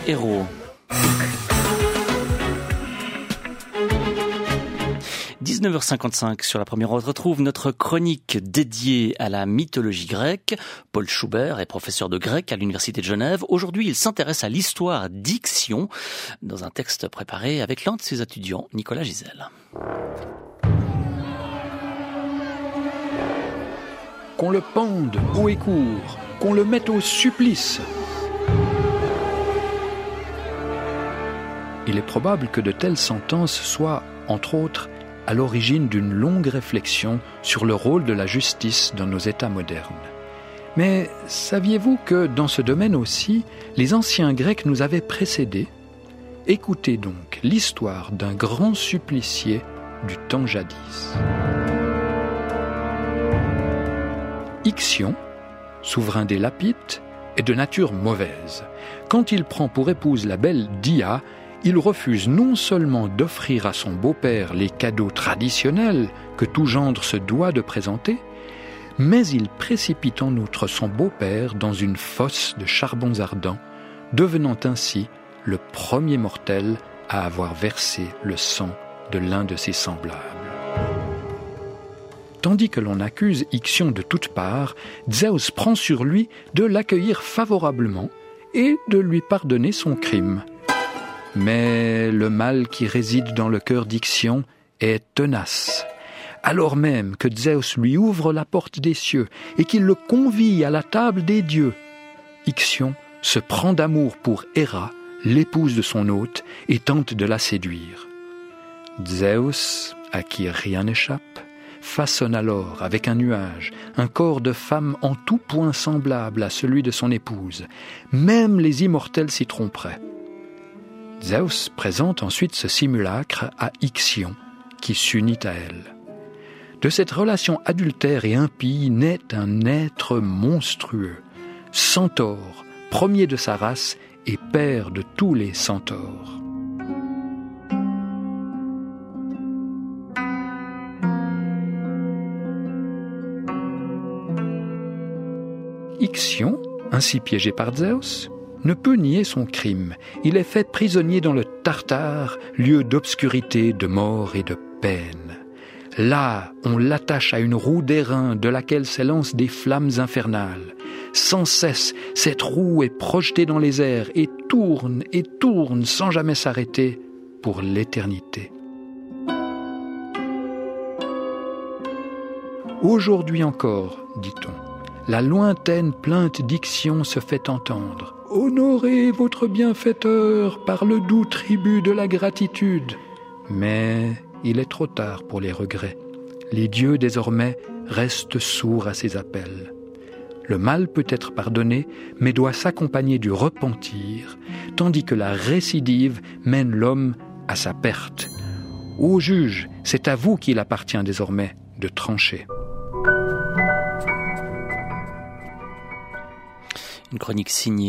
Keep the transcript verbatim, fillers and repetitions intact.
Hérault. dix-neuf heures cinquante-cinq sur la première, on retrouve notre chronique dédiée à la mythologie grecque. Paul Schubert est professeur de grec à l'Université de Genève. Aujourd'hui, il s'intéresse à l'histoire d'Ixion dans un texte préparé avec l'un de ses étudiants, Nicolas Gisèle. Qu'on le pende haut et court, qu'on le mette au supplice. Il est probable que de telles sentences soient, entre autres, à l'origine d'une longue réflexion sur le rôle de la justice dans nos États modernes. Mais saviez-vous que dans ce domaine aussi, les anciens Grecs nous avaient précédés ? Écoutez donc l'histoire d'un grand supplicié du temps jadis. Ixion, souverain des Lapites, est de nature mauvaise. Quand il prend pour épouse la belle Dia, il refuse non seulement d'offrir à son beau-père les cadeaux traditionnels que tout gendre se doit de présenter, mais il précipite en outre son beau-père dans une fosse de charbons ardents, devenant ainsi le premier mortel à avoir versé le sang de l'un de ses semblables. Tandis que l'on accuse Ixion de toutes parts, Zeus prend sur lui de l'accueillir favorablement et de lui pardonner son crime. Mais le mal qui réside dans le cœur d'Ixion est tenace. Alors même que Zeus lui ouvre la porte des cieux et qu'il le convie à la table des dieux, Ixion se prend d'amour pour Héra, l'épouse de son hôte, et tente de la séduire. Zeus, à qui rien n'échappe, façonne alors avec un nuage un corps de femme en tout point semblable à celui de son épouse. Même les immortels s'y tromperaient. Zeus présente ensuite ce simulacre à Ixion, qui s'unit à elle. De cette relation adultère et impie naît un être monstrueux, Centaure, premier de sa race et père de tous les centaures. Ixion, ainsi piégé par Zeus, ne peut nier son crime. Il est fait prisonnier dans le Tartare, lieu d'obscurité, de mort et de peine. Là, on l'attache à une roue d'airain de laquelle s'élancent des flammes infernales. Sans cesse, cette roue est projetée dans les airs et tourne et tourne sans jamais s'arrêter pour l'éternité. Aujourd'hui encore, dit-on, la lointaine plainte d'Ixion se fait entendre. « Honorez votre bienfaiteur par le doux tribut de la gratitude !» Mais il est trop tard pour les regrets. Les dieux, désormais, restent sourds à ses appels. Le mal peut être pardonné, mais doit s'accompagner du repentir, tandis que la récidive mène l'homme à sa perte. Ô juge, c'est à vous qu'il appartient désormais de trancher. Une chronique signée